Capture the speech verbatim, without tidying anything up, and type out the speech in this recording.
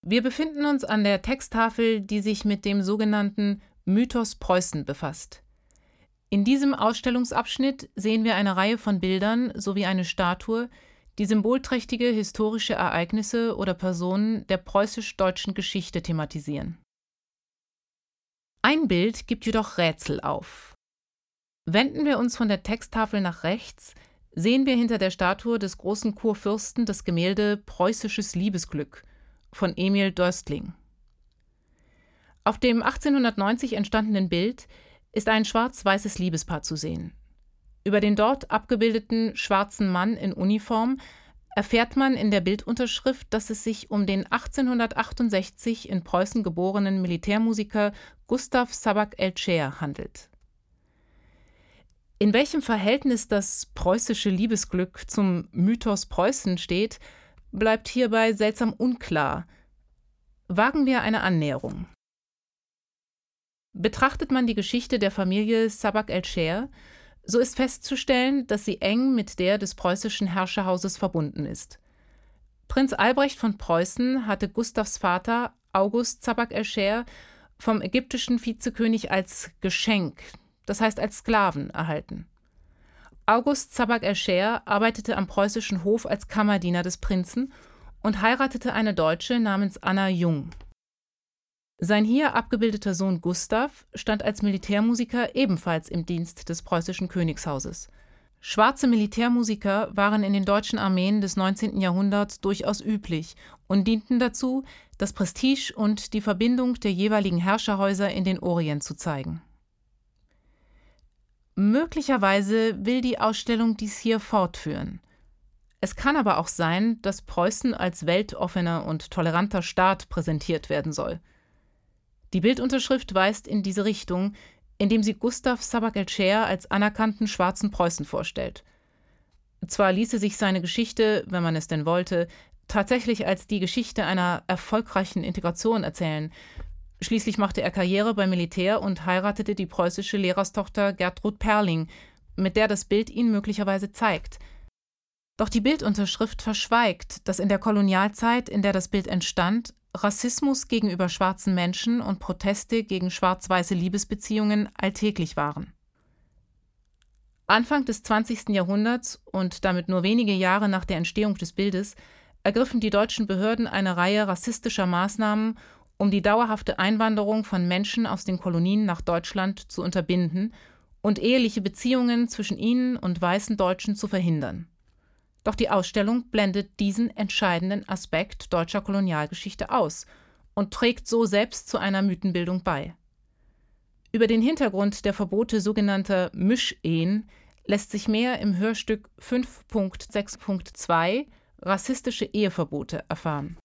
Wir befinden uns an der Texttafel, die sich mit dem sogenannten Mythos Preußen befasst. In diesem Ausstellungsabschnitt sehen wir eine Reihe von Bildern sowie eine Statue, die symbolträchtige historische Ereignisse oder Personen der preußisch-deutschen Geschichte thematisieren. Ein Bild gibt jedoch Rätsel auf. Wenden wir uns von der Texttafel nach rechts, sehen wir hinter der Statue des großen Kurfürsten das Gemälde Preußisches Liebesglück von Emil Dörstling. Auf dem achtzehnhundertneunzig entstandenen Bild ist ein schwarz-weißes Liebespaar zu sehen. Über den dort abgebildeten schwarzen Mann in Uniform erfährt man in der Bildunterschrift, dass es sich um den achtzehnhundertachtundsechzig in Preußen geborenen Militärmusiker Gustav Sabak-Eltscher handelt. In welchem Verhältnis das preußische Liebesglück zum Mythos Preußen steht, bleibt hierbei seltsam unklar. Wagen wir eine Annäherung. Betrachtet man die Geschichte der Familie Sabak-Eltscher, so ist festzustellen, dass sie eng mit der des preußischen Herrscherhauses verbunden ist. Prinz Albrecht von Preußen hatte Gustavs Vater August Sabak-Eltscher vom ägyptischen Vizekönig als Geschenk, das heißt als Sklaven, erhalten. August Sabak-Eltscher arbeitete am preußischen Hof als Kammerdiener des Prinzen und heiratete eine Deutsche namens Anna Jung. Sein hier abgebildeter Sohn Gustav stand als Militärmusiker ebenfalls im Dienst des preußischen Königshauses. Schwarze Militärmusiker waren in den deutschen Armeen des neunzehnten Jahrhunderts durchaus üblich und dienten dazu, das Prestige und die Verbindung der jeweiligen Herrscherhäuser in den Orient zu zeigen. Möglicherweise will die Ausstellung dies hier fortführen. Es kann aber auch sein, dass Preußen als weltoffener und toleranter Staat präsentiert werden soll. Die Bildunterschrift weist in diese Richtung, indem sie Gustav Sabak-Eltscher als anerkannten schwarzen Preußen vorstellt. Zwar ließe sich seine Geschichte, wenn man es denn wollte, tatsächlich als die Geschichte einer erfolgreichen Integration erzählen. Schließlich machte er Karriere beim Militär und heiratete die preußische Lehrerstochter Gertrud Perling, mit der das Bild ihn möglicherweise zeigt. Doch die Bildunterschrift verschweigt, dass in der Kolonialzeit, in der das Bild entstand, Rassismus gegenüber schwarzen Menschen und Proteste gegen schwarz-weiße Liebesbeziehungen alltäglich waren. Anfang des zwanzigsten Jahrhunderts und damit nur wenige Jahre nach der Entstehung des Bildes ergriffen die deutschen Behörden eine Reihe rassistischer Maßnahmen, um die dauerhafte Einwanderung von Menschen aus den Kolonien nach Deutschland zu unterbinden und eheliche Beziehungen zwischen ihnen und weißen Deutschen zu verhindern. Doch die Ausstellung blendet diesen entscheidenden Aspekt deutscher Kolonialgeschichte aus und trägt so selbst zu einer Mythenbildung bei. Über den Hintergrund der Verbote sogenannter Mischehen lässt sich mehr im Hörstück fünf Punkt sechs Punkt zwei Rassistische Eheverbote erfahren.